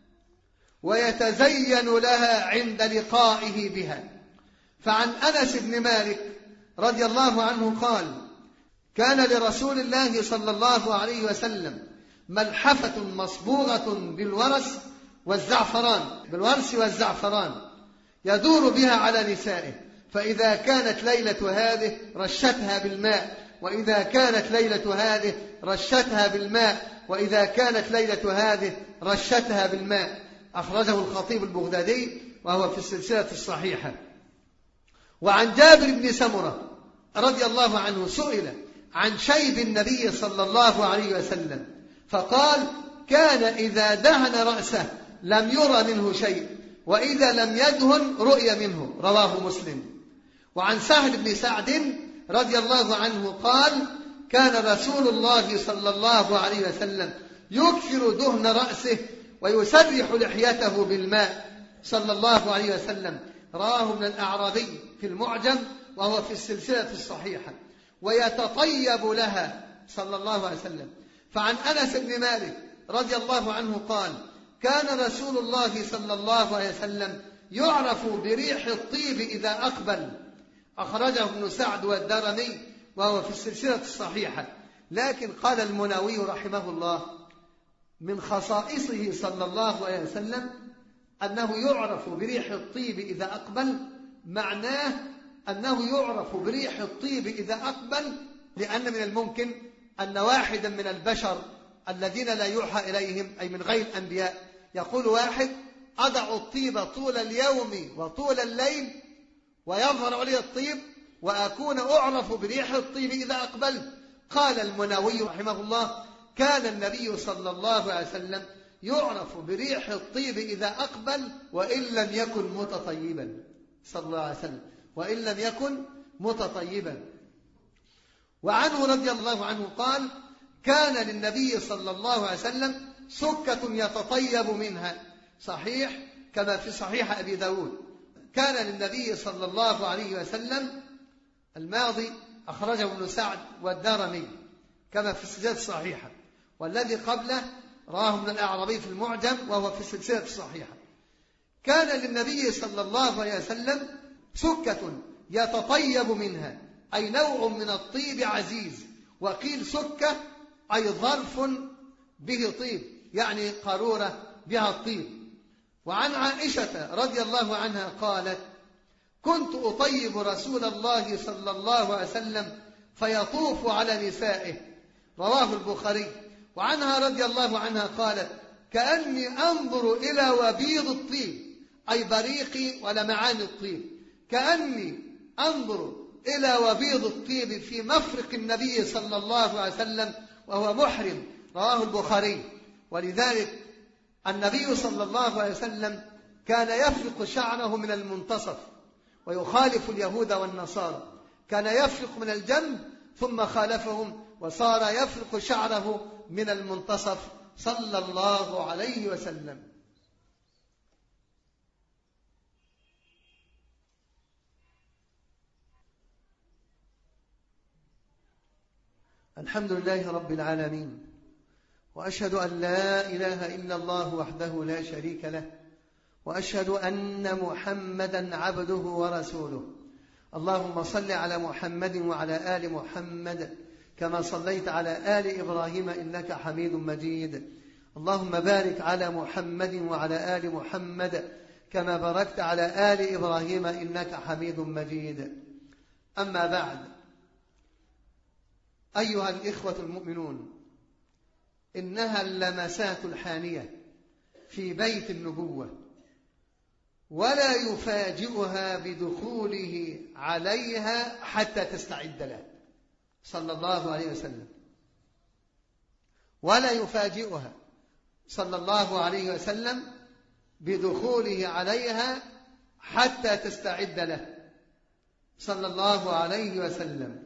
ويتزين لها عند لقائه بها. فعن أنس بن مالك رضي الله عنه قال: كان لرسول الله صلى الله عليه وسلم ملحفة مصبوغة بالورس والزعفران يدور بها على نسائه، فإذا كانت ليلة هذه رشتها بالماء، وإذا كانت ليلة هذه رشتها بالماء، وإذا كانت ليلة هذه رشتها بالماء. أخرجه الخطيب البغدادي وهو في السلسلة الصحيحة. وعن جابر بن سمرة رضي الله عنه سئل عن شيب النبي صلى الله عليه وسلم فقال: كان إذا دهن رأسه لم يرى منه شيء، وإذا لم يدهن رؤي منه، رواه مسلم. وعن سهل بن سعد رضي الله عنه قال: كان رسول الله صلى الله عليه وسلم يكثر دهن رأسه ويسرح لحيته بالماء صلى الله عليه وسلم، رواه ابن الأعرابي في المعجم وهو في السلسلة الصحيحة، ويتطيب لها صلى الله عليه وسلم. فعن أنس بن مالك رضي الله عنه قال: كان رسول الله صلى الله عليه وسلم يعرف بريح الطيب إذا أقبل، أخرجه ابن سعد والدارمي وهو في السلسلة الصحيحة. لكن قال المناوي رحمه الله: من خصائصه صلى الله عليه وسلم أنه يعرف بريح الطيب إذا أقبل، معناه أنه يعرف بريح الطيب إذا أقبل، لأن من الممكن أن واحدا من البشر الذين لا يوحى إليهم، أي من غير الأنبياء، يقول واحد: أضع الطيب طول اليوم وطول الليل ويظهر علي الطيب وأكون أعرف بريح الطيب إذا أقبل. قال المناوي رحمه الله: كان النبي صلى الله عليه وسلم يعرف بريح الطيب إذا أقبل وإن لم يكن متطيبا، صلى الله عليه وسلم، وإن لم يكن متطيبا. وعنه رضي الله عنه قال: كان للنبي صلى الله عليه وسلم سكة يتطيب منها، صحيح كما في صحيح أبي داود. كان للنبي صلى الله عليه وسلم الماضي أخرجه ابن سعد والدارمي كما في السلسلة الصحيحة، والذي قبله راه ابن الأعرابي في المعجم وهو في السلسلة الصحيحة. كان للنبي صلى الله عليه وسلم سكة يتطيب منها، أي نوع من الطيب عزيز، وقيل سكة أي ظرف به طيب، يعني قارورة بها الطيب. وعن عائشة رضي الله عنها قالت: كنت أطيب رسول الله صلى الله عليه وسلم فيطوف على نسائه، رواه البخاري. وعنها رضي الله عنها قالت: كأني أنظر إلى وبيض الطيب، أي بريق ولمعان الطيب، كأني أنظر إلى وبيض الطيب في مفرق النبي صلى الله عليه وسلم وهو محرم. رواه البخاري. ولذلك النبي صلى الله عليه وسلم كان يفرق شعره من المنتصف ويخالف اليهود والنصارى، كان يفرق من الجنب ثم خالفهم وصار يفرق شعره من المنتصف صلى الله عليه وسلم. الحمد لله رب العالمين، وأشهد أن لا إله إلا الله وحده لا شريك له، وأشهد أن محمدا عبده ورسوله. اللهم صل على محمد وعلى آل محمد كما صليت على آل إبراهيم إنك حميد مجيد. اللهم بارك على محمد وعلى آل محمد كما باركت على آل إبراهيم إنك حميد مجيد. أما بعد، أيها الإخوة المؤمنون، إنها اللمسات الحانية في بيت النبوة، ولا يفاجئها بدخوله عليها حتى تستعد له صلى الله عليه وسلم، ولا يفاجئها صلى الله عليه وسلم بدخوله عليها حتى تستعد له صلى الله عليه وسلم.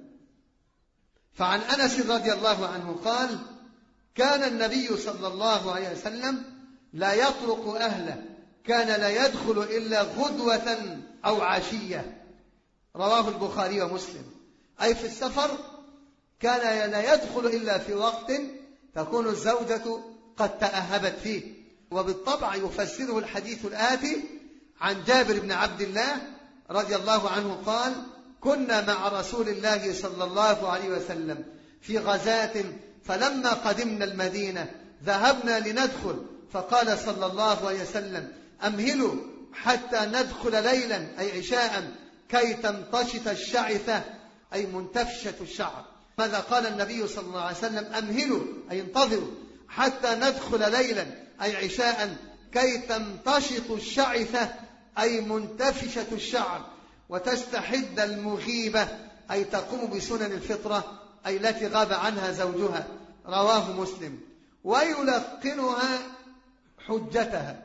فعن أنس رضي الله عنه قال: كان النبي صلى الله عليه وسلم لا يطرق أهله، كان لا يدخل إلا غدوة أو عشية. رواه البخاري ومسلم. أي في السفر كان لا يدخل إلا في وقت تكون الزوجة قد تأهبت فيه. وبالطبع يفسره الحديث الآتي عن جابر بن عبد الله رضي الله عنه قال: كنا مع رسول الله صلى الله عليه وسلم في غزاة، فلما قدمنا المدينة ذهبنا لندخل، فقال صلى الله عليه وسلم: أمهلوا حتى ندخل ليلا أي عشاء كي تمتشط الشعثة أي منتفشة الشعر. ماذا قال النبي صلى الله عليه وسلم؟ أمهلوا أي انتظروا حتى ندخل ليلا أي عشاء كي تمتشط الشعثة أي منتفشة الشعر وتستحد المغيبة أي تقوم بسنن الفطرة أي التي غاب عنها زوجها. رواه مسلم. ويلقنها حجتها.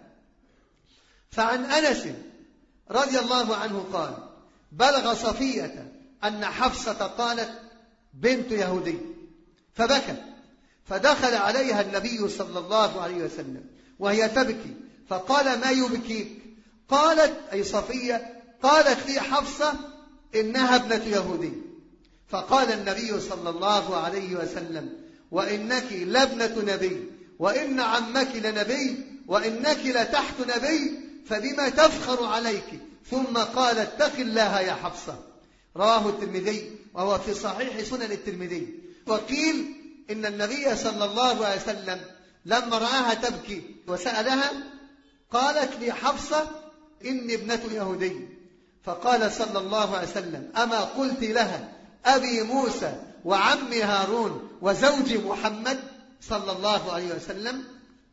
فعن أنس رضي الله عنه قال: بلغ صفية أن حفصة قالت: بنت يهودي، فبكت، فدخل عليها النبي صلى الله عليه وسلم وهي تبكي، فقال: ما يبكيك؟ قالت أي صفية: قالت لي حفصة إنها ابنة يهودي. فقال النبي صلى الله عليه وسلم: وإنك لابنة نبي، وإن عمك لنبي، وإنك لتحت نبي، فبما تفخر عليك؟ ثم قال: اتق الله يا حفصة. رواه الترمذي وهو في صحيح سنن الترمذي. وقيل إن النبي صلى الله عليه وسلم لما رآها تبكي وسألها قالت لي حفصة: إني ابنة يهودي. فقال صلى الله عليه وسلم: أما قلت لها أبي موسى وعمي هارون وزوجي محمد صلى الله عليه وسلم؟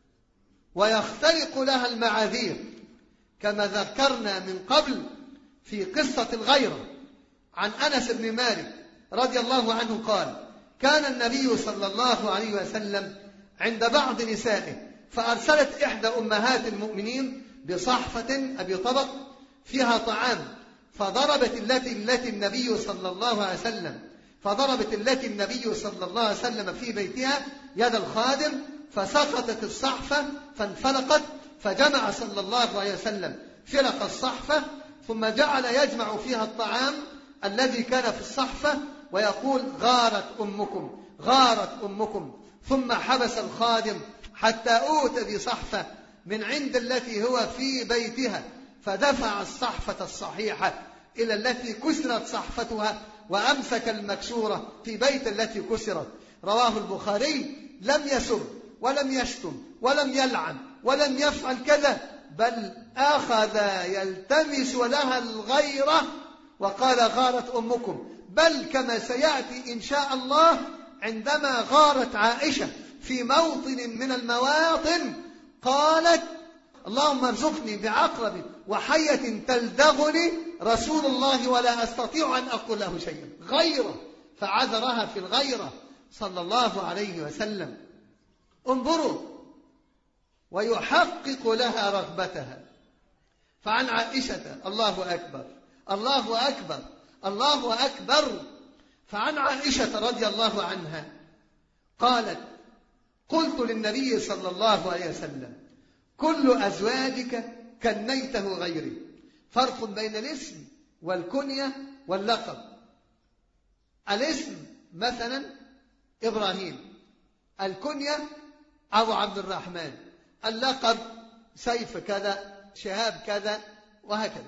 ويختلق لها المعاذير كما ذكرنا من قبل في قصة الغيرة. عن أنس بن مالك رضي الله عنه قال: كان النبي صلى الله عليه وسلم عند بعض نسائه، فأرسلت إحدى أمهات المؤمنين بصحفة أبي طبق فيها طعام، فضربت التي النبي صلى الله عليه وسلم في بيتها يد الخادم، فسقطت الصحفة فانفلقت، فجمع صلى الله عليه وسلم فرق الصحفة، ثم جعل يجمع فيها الطعام الذي كان في الصحفة ويقول: غارت أمكم غارت أمكم. ثم حبس الخادم حتى أوتي بصحفة من عند التي هو في بيتها، فدفع الصحفة الصحيحة إلى التي كسرت صحفتها، وأمسك المكسورة في بيت التي كسرت. رواه البخاري. لم يسب ولم يشتم ولم يلعن ولم يفعل كذا، بل أخذ يلتمس لها الغيرة وقال: غارت أمكم. بل كما سيأتي إن شاء الله عندما غارت عائشة في موطن من المواطن قالت: اللهم ارزقني بعقرب وحية تلدغني رسول الله ولا أستطيع أن أقول له شيئا، غيرة، فعذرها في الغيرة صلى الله عليه وسلم. انظروا، ويحقق لها رغبتها. فعن عائشة، الله أكبر الله أكبر الله أكبر، فعن عائشة رضي الله عنها قالت: قلت للنبي صلى الله عليه وسلم: كل أزواجك كنيته غيري. فرق بين الاسم والكنية واللقب. الاسم مثلا إبراهيم، الكنية أبو عبد الرحمن، اللقب سيف كذا، شهاب كذا، وهكذا.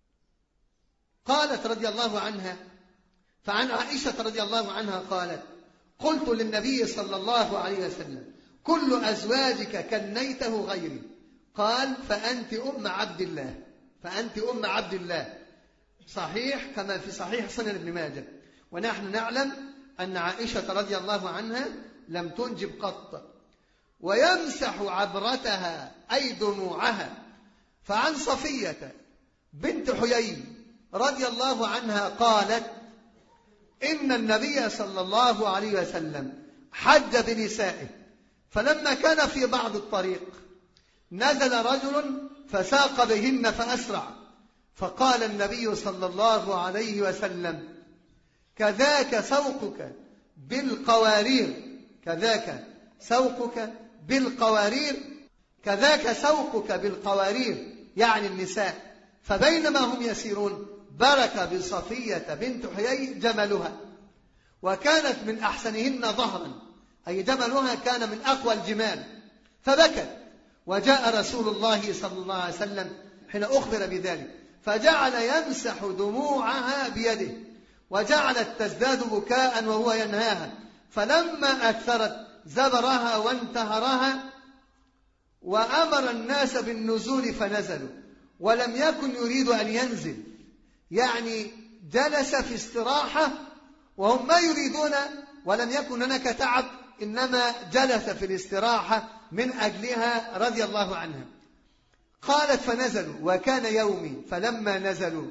قالت رضي الله عنها: فعن عائشة رضي الله عنها قالت: قلت للنبي صلى الله عليه وسلم: كل أزواجك كنيته غيري. قال: فأنت أم عبد الله، فأنت أم عبد الله. صحيح كما في صحيح سنن ابن ماجه. ونحن نعلم أن عائشة رضي الله عنها لم تنجب قط، ويمسح عبرتها أي دموعها. فعن صفية بنت حيي رضي الله عنها قالت: إن النبي صلى الله عليه وسلم حج بنسائه، فلما كان في بعض الطريق نزل رجل فساق بهن فأسرع، فقال النبي صلى الله عليه وسلم: كذاك سوقك بالقوارير، كذاك سوقك بالقوارير، كذاك سوقك بالقوارير، يعني النساء. فبينما هم يسيرون برك بصفية بنت حيي جملها، وكانت من أحسنهن ظهرا، أي جملها كان من أقوى الجمال، فبكت. وجاء رسول الله صلى الله عليه وسلم حين أخبر بذلك، فجعل يمسح دموعها بيده، وجعلت تزداد بكاء وهو ينهاها، فلما أكثرت زبرها وانتهرها وأمر الناس بالنزول فنزلوا، ولم يكن يريد أن ينزل، يعني جلس في استراحة وهم ما يريدون، ولم يكن هناك تعب، إنما جلس في الاستراحة من أجلها رضي الله عنها. قالت: فنزلوا وكان يومي، فلما نزلوا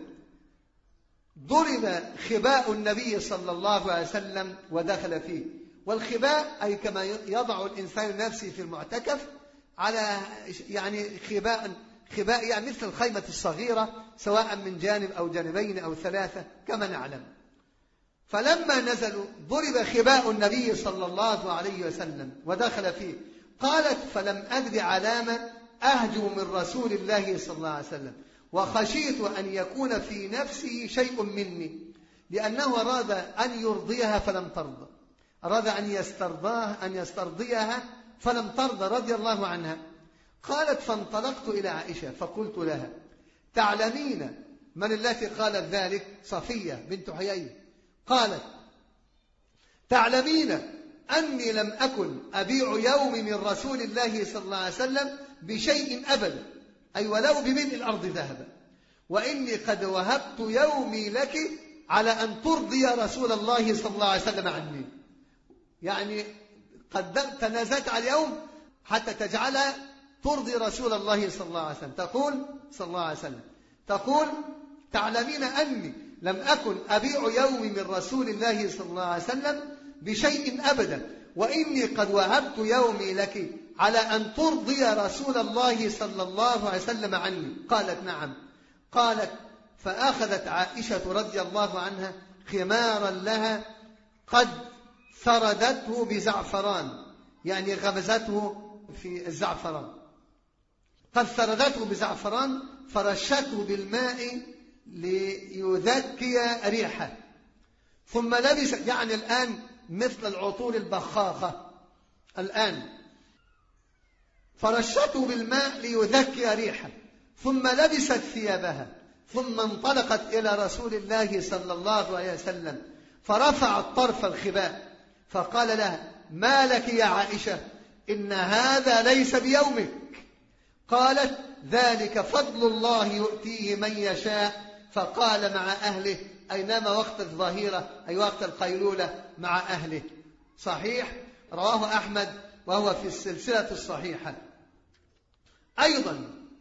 ضرب خباء النبي صلى الله عليه وسلم ودخل فيه. والخباء أي كما يضع الإنسان نفسه في المعتكف على يعني خباء يعني مثل الخيمة الصغيرة، سواء من جانب أو جانبين أو ثلاثة كما نعلم. فلما نزلوا ضرب خباء النبي صلى الله عليه وسلم ودخل فيه. قالت: فلم أدر علامة أهجو من رسول الله صلى الله عليه وسلم، وخشيت أن يكون في نفسي شيء مني، لأنه أراد أن يرضيها فلم ترضى، أراد أن يسترضيها فلم ترضى رضي الله عنها. قالت: فانطلقت إلى عائشة فقلت لها: تعلمين من التي قالت ذلك؟ صفية بنت حيي. قالت: تعلمين أني لم أكن أبيع يوم من رسول الله صلى الله عليه وسلم بشيء أبدا، أي ولو بملء الأرض ذهبا، وإني قد وهبت يومي لك على أن ترضي رسول الله صلى الله عليه وسلم عني. يعني قدمت تنازلت على اليوم حتى تجعل ترضي رسول الله صلى الله عليه وسلم. تقول صلى الله عليه وسلم، تقول: تعلمين أني لم أكن أبيع يومي من رسول الله صلى الله عليه وسلم بشيء أبدا، وإني قد وهبت يومي لك على أن ترضي رسول الله صلى الله عليه وسلم عني. قالت: نعم. قالت: فأخذت عائشة رضي الله عنها خمارا لها قد ثردته بزعفران، يعني غمزته في الزعفران، قد ثردته بزعفران، فرشته بالماء ليذكي ريحه، ثم لبس، يعني الآن مثل العطور البخاخة الآن، فرشته بالماء ليذكي ريحه، ثم لبست ثيابها، ثم انطلقت إلى رسول الله صلى الله عليه وسلم، فرفعت طرف الخباء فقال لها: ما لك يا عائشة؟ إن هذا ليس بيومك. قالت: ذلك فضل الله يؤتيه من يشاء. فقال مع أهله، أي نام وقت الظهيرة أي وقت القيلولة مع أهله. صحيح، رواه أحمد وهو في السلسلة الصحيحة. أيضا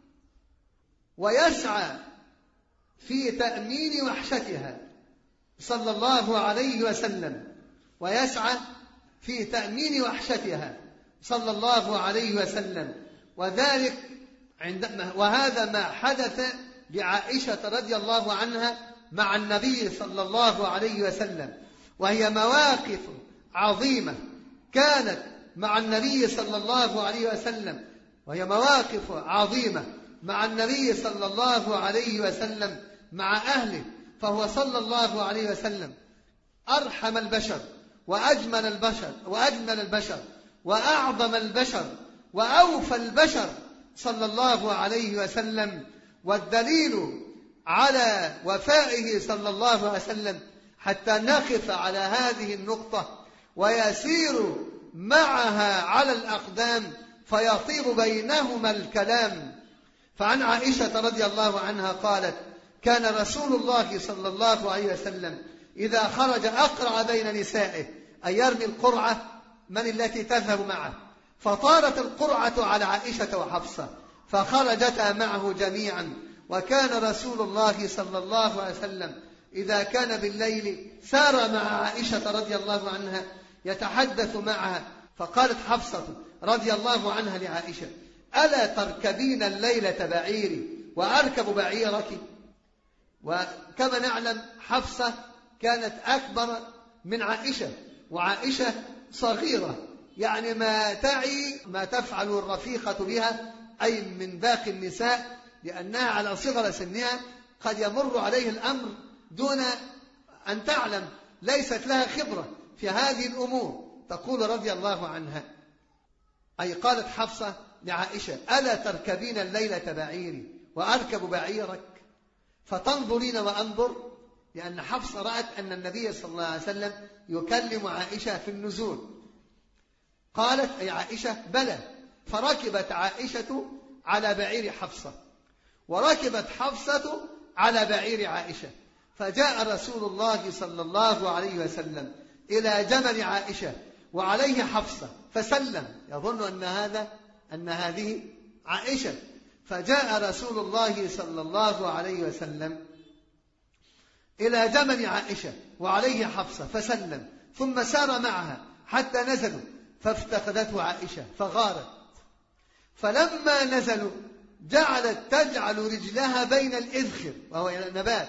ويسعى في تأمين وحشتها صلى الله عليه وسلم، ويسعى في تأمين وحشتها صلى الله عليه وسلم. وذلك وهذا ما حدث بعائشة رضي الله عنها مع النبي صلى الله عليه وسلم، وهي مواقف عظيمة كانت مع النبي صلى الله عليه وسلم، وهي مواقف عظيمة مع النبي صلى الله عليه وسلم مع أهله. فهو صلى الله عليه وسلم أرحم البشر وأجمل البشر وأعظم البشر وأوفى البشر صلى الله عليه وسلم. والدليل على وفائه صلى الله عليه وسلم حتى نقف على هذه النقطة ويسير معها على الأقدام فيطيب بينهما الكلام. فعن عائشة رضي الله عنها قالت: كان رسول الله صلى الله عليه وسلم إذا خرج أقرع بين نسائه، أي يرمي القرعة من التي تذهب معه، فطارت القرعة على عائشة وحفصة فخرجتا معه جميعا. وكان رسول الله صلى الله عليه وسلم إذا كان بالليل سار مع عائشة رضي الله عنها يتحدث معها. فقالت حفصة رضي الله عنها لعائشة: ألا تركبين الليلة بعيري وأركب بعيرك؟ وكما نعلم حفصة كانت أكبر من عائشة، وعائشة صغيرة، يعني ما تعي ما تفعل الرفيقة بها أي من باقي النساء، لأنها على صغر سنها قد يمر عليه الأمر دون أن تعلم، ليست لها خبرة في هذه الأمور. تقول رضي الله عنها، أي قالت حفصة لعائشة: ألا تركبين الليلة بعيري وأركب بعيرك؟ فتنظرين وأنظر، لأن حفصة رأت أن النبي صلى الله عليه وسلم يكلم عائشة في النزول. قالت أي عائشة: بلى. فركبت عائشة على بعير حفصة، وركبت حفصة على بعير عائشة، فجاء رسول الله صلى الله عليه وسلم إلى جمل عائشة وعليه حفصة فسلم، يظن أن هذه عائشة. فجاء رسول الله صلى الله عليه وسلم إلى جمل عائشة وعليه حفصة فسلم، ثم سار معها حتى نزلوا فافتقدته عائشة فغارت. فلما نزلوا جعلت تجعل رجلها بين الإذخر وهو نبات،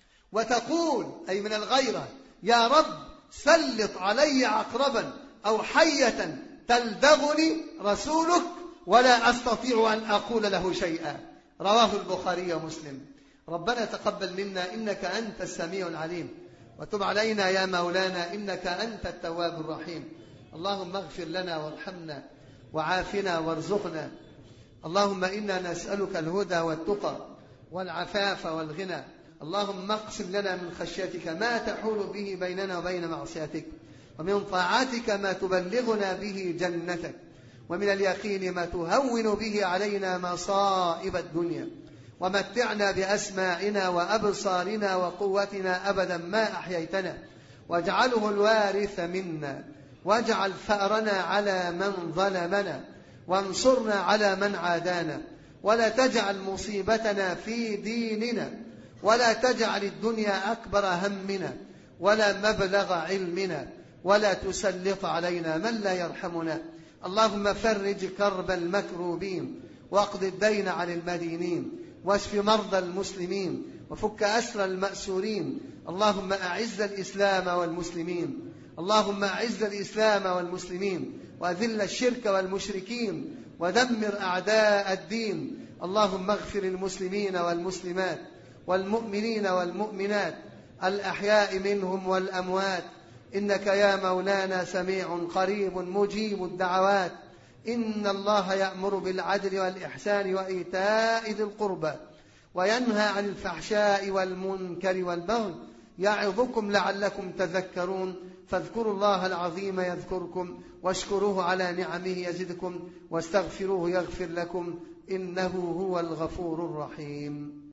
وتقول أي من الغيرة: يا رب سلط علي عقربا أو حية تلدغني رسولك ولا أستطيع أن أقول له شيئا. رواه البخاري ومسلم. ربنا تقبل منا إنك أنت السميع العليم، وتب علينا يا مولانا إنك أنت التواب الرحيم. اللهم اغفر لنا وارحمنا وعافنا وارزقنا. اللهم إنا نسألك الهدى والتقى والعفاف والغنى. اللهم اقسم لنا من خشيتك ما تحول به بيننا وبين معصيتك، ومن طاعتك ما تبلغنا به جنتك، ومن اليقين ما تهون به علينا مصائب الدنيا، ومتعنا بأسماعنا وأبصارنا وقوتنا أبدا ما أحييتنا، واجعله الوارث منا، واجعل ثأرنا على من ظلمنا، وانصرنا على من عادانا، ولا تجعل مصيبتنا في ديننا، ولا تجعل الدنيا أكبر همنا ولا مبلغ علمنا، ولا تسلط علينا من لا يرحمنا. اللهم فرج كرب المكروبين، واقض الدين عن المدينين، واشف مرضى المسلمين، وفك أسر المأسورين. اللهم أعز الإسلام والمسلمين، اللهم أعز الإسلام والمسلمين، وأذل الشرك والمشركين، ودمر أعداء الدين. اللهم اغفر المسلمين والمسلمات والمؤمنين والمؤمنات الأحياء منهم والأموات، إنك يا مولانا سميع قريب مجيب الدعوات. إن الله يأمر بالعدل والإحسان وإيتاء ذي القربى، وينهى عن الفحشاء والمنكر والبغي، يعظكم لعلكم تذكرون. فاذكروا الله العظيم يذكركم، واشكروه على نعمه يزدكم، واستغفروه يغفر لكم، إنه هو الغفور الرحيم.